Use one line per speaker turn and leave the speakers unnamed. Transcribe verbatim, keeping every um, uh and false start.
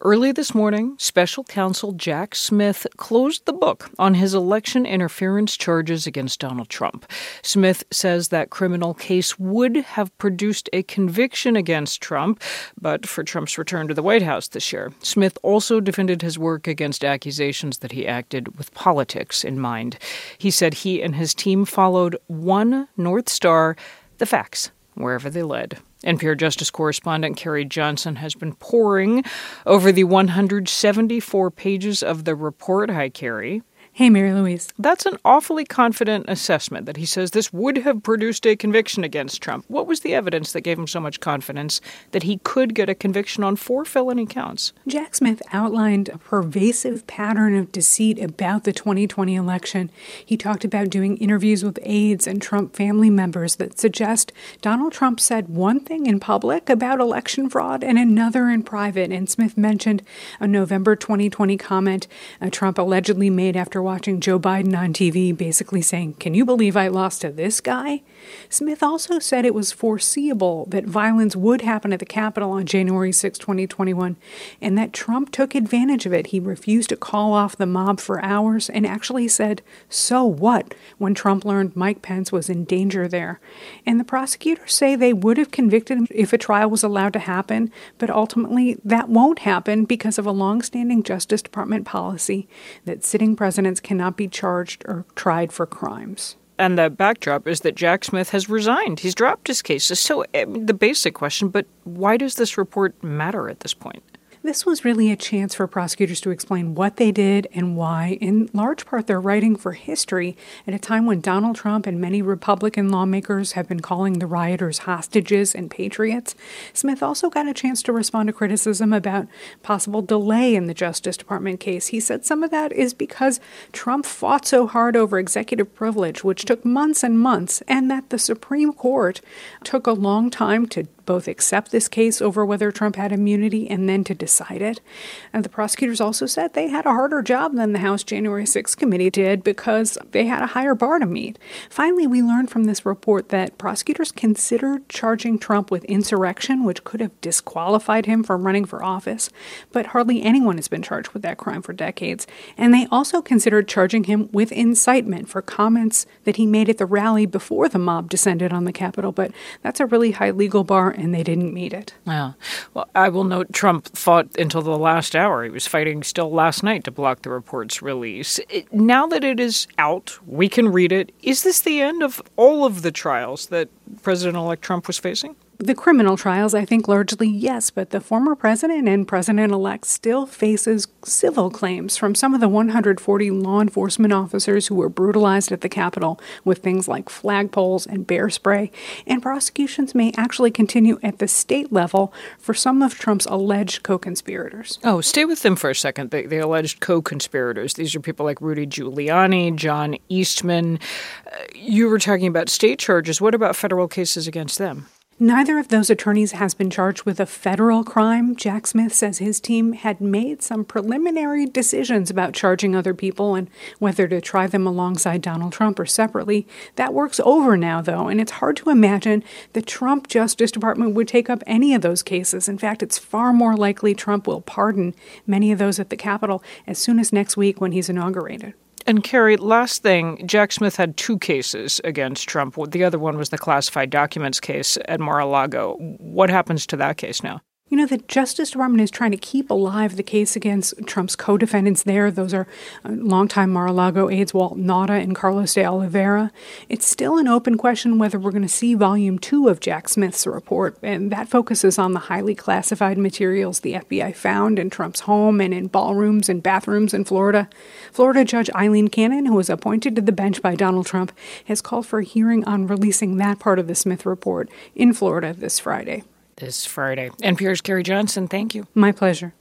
Early this morning, special counsel Jack Smith closed the book on his election interference charges against Donald Trump. Smith says that criminal case would have produced a conviction against Trump, but for Trump's return to the White House this year. Smith also defended his work against accusations that he acted with politics in mind. He said he and his team followed one North Star, the facts, wherever they led. N P R Justice correspondent Carrie Johnson has been poring over the one hundred seventy-four pages of the report. Hi, Carrie.
Hey, Mary Louise.
That's an awfully confident assessment that he says this would have produced a conviction against Trump. What was the evidence that gave him so much confidence that he could get a conviction on four felony counts?
Jack Smith outlined a pervasive pattern of deceit about the twenty twenty election. He talked about doing interviews with aides and Trump family members that suggest Donald Trump said one thing in public about election fraud and another in private. And Smith mentioned a November twenty twenty comment uh, Trump allegedly made after watching Joe Biden on T V, basically saying, "Can you believe I lost to this guy?" Smith also said it was foreseeable that violence would happen at the Capitol on January sixth, twenty twenty-one, and that Trump took advantage of it. He refused to call off the mob for hours and actually said, "So what?" when Trump learned Mike Pence was in danger there. And the prosecutors say they would have convicted him if a trial was allowed to happen, but ultimately that won't happen because of a longstanding Justice Department policy that sitting presidents cannot be charged or tried for crimes.
And the backdrop is that Jack Smith has resigned. He's dropped his cases. So I mean, the basic question, but why does this report matter at this point?
This was really a chance for prosecutors to explain what they did and why. In large part, they're writing for history at a time when Donald Trump and many Republican lawmakers have been calling the rioters hostages and patriots. Smith also got a chance to respond to criticism about possible delay in the Justice Department case. He said some of that is because Trump fought so hard over executive privilege, which took months and months, and that the Supreme Court took a long time to both accept this case over whether Trump had immunity and then to decide it. And the prosecutors also said they had a harder job than the House January sixth committee did because they had a higher bar to meet. Finally, we learned from this report that prosecutors considered charging Trump with insurrection, which could have disqualified him from running for office, but hardly anyone has been charged with that crime for decades. And they also considered charging him with incitement for comments that he made at the rally before the mob descended on the Capitol, but that's a really high legal bar, and they didn't meet it.
Yeah. Well, I will note Trump fought until the last hour. He was fighting still last night to block the report's release. It, now that it is out, we can read it. Is this the end of all of the trials that President-elect Trump was facing?
The criminal trials, I think largely yes, but the former president and president-elect still faces civil claims from some of the one hundred forty law enforcement officers who were brutalized at the Capitol with things like flagpoles and bear spray. And prosecutions may actually continue at the state level for some of Trump's alleged co-conspirators.
Oh, stay with them for a second. The, the alleged co-conspirators. These are people like Rudy Giuliani, John Eastman. Uh, you were talking about state charges. What about federal cases against them?
Neither of those attorneys has been charged with a federal crime. Jack Smith says his team had made some preliminary decisions about charging other people and whether to try them alongside Donald Trump or separately. That work's over now, though, and it's hard to imagine the Trump Justice Department would take up any of those cases. In fact, it's far more likely Trump will pardon many of those at the Capitol as soon as next week when he's inaugurated.
And Carrie, last thing, Jack Smith had two cases against Trump. The other one was the classified documents case at Mar-a-Lago. What happens to that case now?
You know, the Justice Department is trying to keep alive the case against Trump's co-defendants there. Those are uh, longtime Mar-a-Lago aides Walt Nauta and Carlos de Oliveira. It's still an open question whether we're going to see Volume two of Jack Smith's report, and that focuses on the highly classified materials the F B I found in Trump's home and in ballrooms and bathrooms in Florida. Florida Judge Eileen Cannon, who was appointed to the bench by Donald Trump, has called for a hearing on releasing that part of the Smith report in Florida this Friday.
This Friday. N P R's Carrie Johnson, thank you.
My pleasure.